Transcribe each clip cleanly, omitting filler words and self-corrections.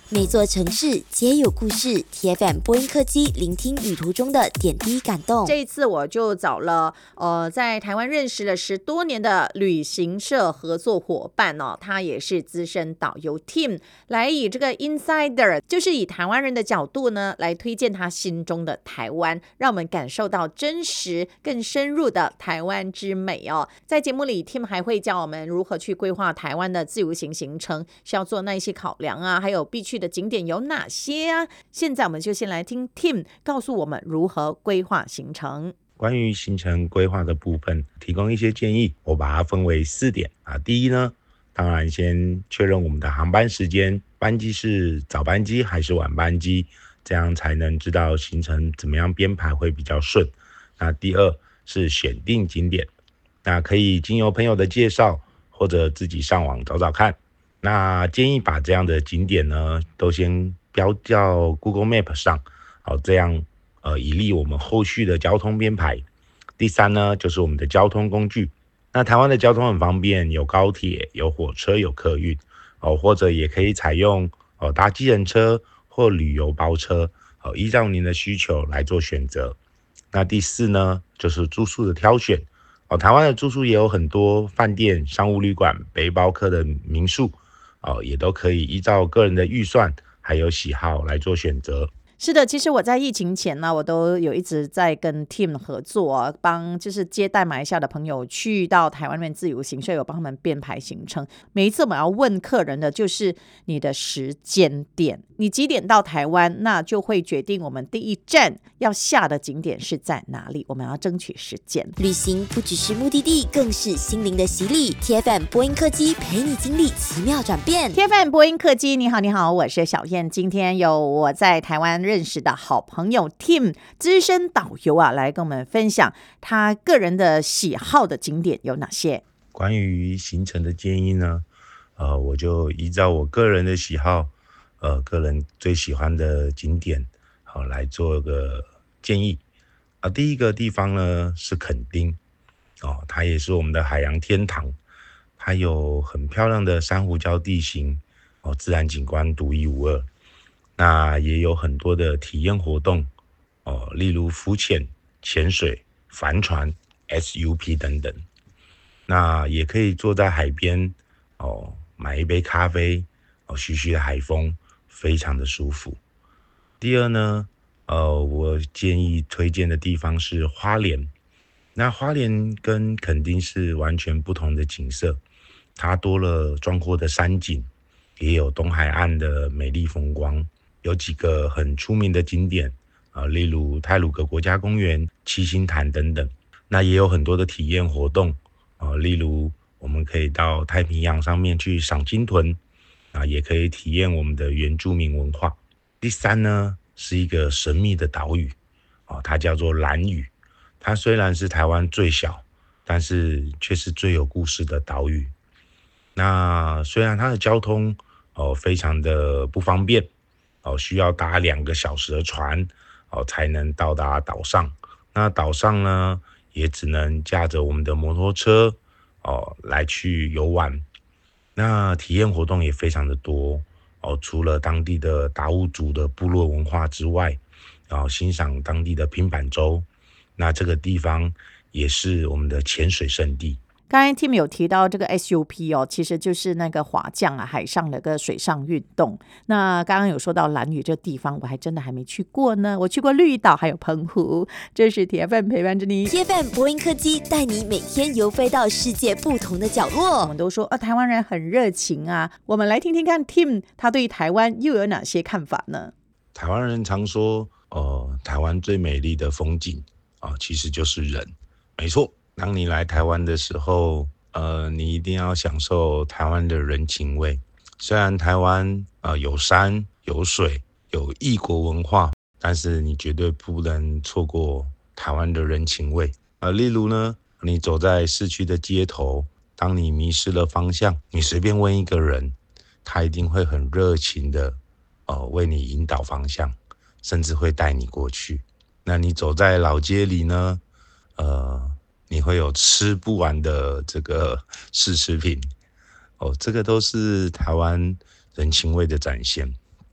每座城市皆有故事 ，TFM 播音客机聆听旅途中的点滴感动。 这一次我就找了在台湾认识了10多年的旅行社合作伙伴哦，他也是资深导游 Tim， 来以这个 Insider， 就是以台湾人的角度呢，来推荐他心中的台湾，让我们感受到真实、更深入的台湾之美哦。在节目里 ，Tim 还会教我们如何去规划台湾的自由行行程，需要做那些考量啊，还有必去的景点有哪些啊？现在我们就先来听 Tim 告诉我们如何规划行程。 关于行程规划的部分，提供一些建议，我把它分为4点啊。第一呢，当然先确认我们的航班时间，班机是早班机还是晚班机，这样才能知道行程怎么样编排会比较顺。那第二是选定景点，那可以经由朋友的介绍或者自己上网找找看。那建议把这样的景点呢，都先标到 Google Map 上，好，这样以利我们后续的交通编排。第三呢，就是我们的交通工具。那台湾的交通很方便，有高铁、有火车、有客运，或者也可以采用搭计程车或旅游包车，依照您的需求来做选择。那第四呢，就是住宿的挑选。台湾的住宿也有很多饭店、商务旅馆、背包客的民宿，也都可以依照个人的预算还有喜好来做选择。 是的，其实我在疫情前呢，我都有一直在跟 Team 合作，帮就是接待马来西亚的朋友去到台湾那边自由行，所以我帮他们编排行程。每一次我们要问客人的就是你的时间点，你几点到台湾，那就会决定我们第一站要下的景点是在哪里。我们要争取时间。 旅行不只是目的地，更是心灵的洗礼。TFM 播音客机陪你经历奇妙转变。 TFM 播音客机，你好，你好，我是小燕。今天有我在台湾认识的好朋友 Tim 资深导游啊，来跟我们分享他个人的喜好的景点有哪些。 关于行程的建议呢，我就依照我个人的喜好，个人最喜欢的景点，好来做个建议。第一个地方呢是垦丁，它也是我们的海洋天堂，它有很漂亮的珊瑚礁地形，自然景观独一无二。那也有很多的体验活动，例如浮潜、潜水、帆船、SUP 等等。那也可以坐在海边，买一杯咖啡，徐徐的海风，非常的舒服。第二呢，我建议推荐的地方是花莲。那花莲跟垦丁是完全不同的景色，它多了壮阔的山景，也有东海岸的美丽风光。有几个很出名的景点，例如太鲁阁国家公园、七星潭等等。那也有很多的体验活动，例如我们可以到太平洋上面去赏鲸豚，也可以体验我们的原住民文化。第三呢，是一个神秘的岛屿，它叫做兰屿。它虽然是台湾最小，但是却是最有故事的岛屿。那虽然它的交通非常的不方便，需要搭2个小时的船，才能到达岛上。那岛上呢，也只能驾着我们的摩托车，来去游玩。那体验活动也非常的多，除了当地的达悟族的部落文化之外，然后欣赏当地的拼板舟。那这个地方也是我们的潜水圣地。 刚才 Tim 有提到这个 SUP 哦，其实就是那个滑降啊，海上的个水上运动。那刚刚有说到兰屿这个地方，我还真的还没去过呢。我去过绿岛，还有澎湖。这是 TFM 陪伴着你。 TFM 播音客机带你每天游飞到世界不同的角落。 我们都说台湾人很热情啊，我们来听听看 Tim 他对台湾又有哪些看法呢？ 台湾人常说，台湾最美丽的风景其实就是人。没错。当你来台湾的时候，你一定要享受台湾的人情味。虽然台湾有山有水有异国文化，但是你绝对不能错过台湾的人情味。例如呢，你走在市区的街头，当你迷失了方向，你随便问一个人，他一定会很热情的为你引导方向，甚至会带你过去。那你走在老街里呢，你会有吃不完的这个试吃品，这个都是台湾人情味的展现。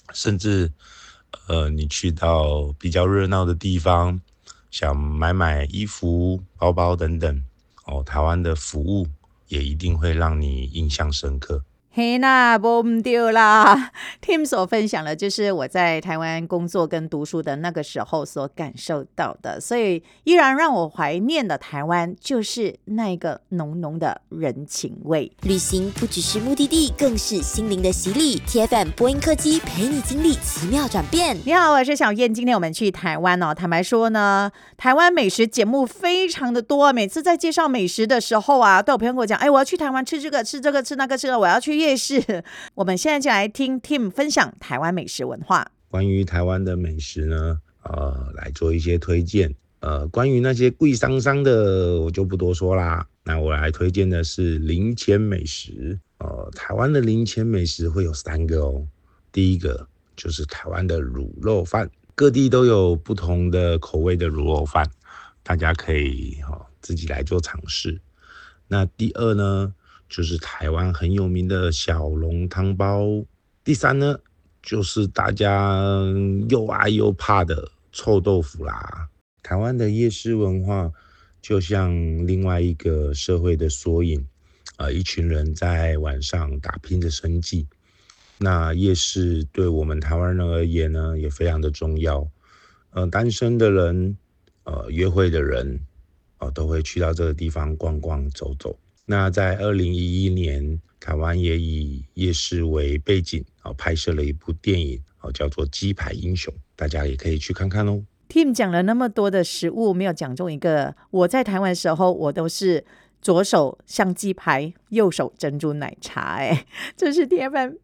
甚至你去到比较热闹的地方，想买衣服、包包等等，台湾的服务也一定会让你印象深刻。 嘿啦，无唔对啦。Tim 所分享的就是我在台湾工作跟读书的那个时候所感受到的，所以依然让我怀念的台湾就是那个浓浓的人情味。 旅行不只是目的地，更是心灵的洗礼。TFM 播音科技陪你经历奇妙转变。 你好，我是小燕。今天我们去台湾哦，坦白说呢，台湾美食节目非常的多，每次在介绍美食的时候啊，都有朋友跟我讲，我要去台湾吃这个吃这个吃那个吃那个，我要去夜市。我们现在就来听 Tim 分享台湾美食文化。 关于台湾的美食呢，来做一些推荐。关于那些贵桑桑的，我就不多说啦。那我来推荐的是林前美食。台湾的林前美食会有3个哦。第一个就是台湾的卤肉饭，各地都有不同的口味的卤肉饭，大家可以自己来做尝试。那第二呢，就是台湾很有名的小笼汤包。第三呢，就是大家又爱又怕的臭豆腐啦。台湾的夜市文化就像另外一个社会的缩影，一群人在晚上打拼着生计。那夜市对我们台湾人而言呢，也非常的重要。单身的人，约会的人，都会去到这个地方逛逛走走。那在2011年，台湾也以夜市为背景，拍摄了一部电影，叫做《鸡排英雄》，大家也可以去看看哦。 Tim 讲了那么多的食物，没有讲中一个。我在台湾的时候，我都是左手香鸡排，右手珍珠奶茶。这是 TFM